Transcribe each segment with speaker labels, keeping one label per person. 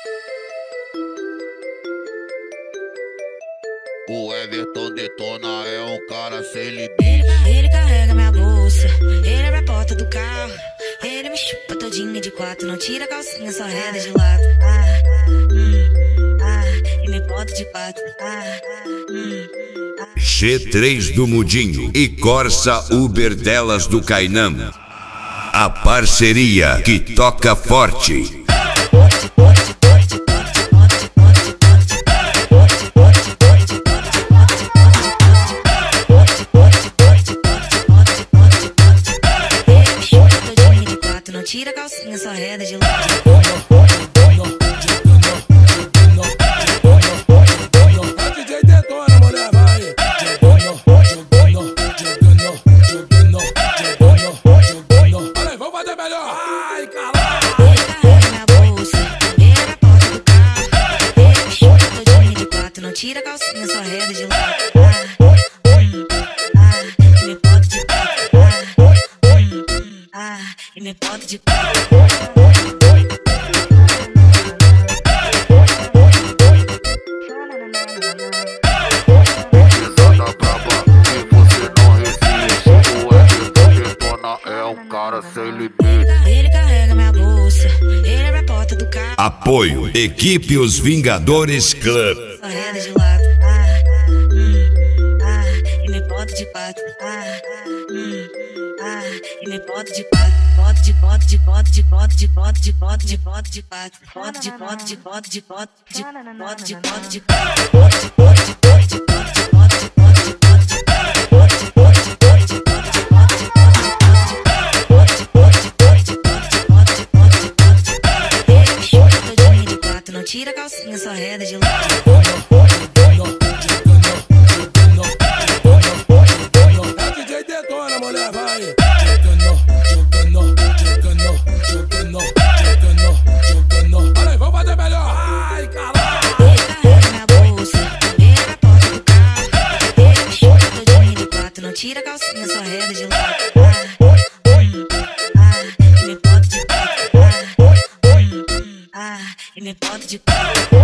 Speaker 1: O Everton detona, é um cara sem limite.
Speaker 2: Ele carrega minha bolsa, ele abre a porta do carro. Ele me chupa todinha de quatro, não tira a calcinha, só reda de lado. E me bota de quatro.
Speaker 3: G3 do Mudinho e Corsa Uber delas do Cainam. A parceria que toca forte.
Speaker 2: Não tira a calcinha, só reda de lado.
Speaker 4: A DJ detona, mulher, vai. Olha, vamos fazer melhor. Ai, caralho.
Speaker 2: Ele carrega minha bolsa, ele abre a porta do carro. Ele me chupa todinha de quatro, não tira a calcinha, só reda de lado. E me bota de quatro. E me bota de quatro.
Speaker 1: Pisada braba que você não resiste. O Everton detona, é um cara sem limite.
Speaker 2: Ele carrega minha bolsa, ele abre a porta do carro.
Speaker 3: Apoio Equipe Os Vingadores Club.
Speaker 2: Só reda de lado. E me bota de quatro. E me bota de quatro. Bota de bota de bota de bota de bota de bota de bota de quatro. Bota de bota de bota de bota de bota de bota de quatro. Bota de bota de bota de bota de bota de bota de bota de quatro. Bota de bota de bota de bota de bota de bota de bota de quatro. Ele me chupa todinha de quatro, não tira a calcinha, só reda de lado.
Speaker 4: A DJ detona, mulher, vai. Olha, vamos fazer melhor. Ai, caralho.
Speaker 2: Ele carrega minha bolsa, ele abre a porta do carro. Ele me chupa todinha de quatro, não tira a calcinha, só reda de lado. E me bota de quatro. E me bota de quatro.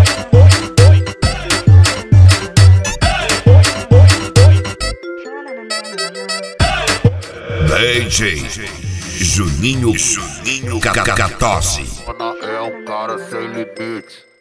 Speaker 3: DJ Juninho Catose.
Speaker 1: É um cara sem limite.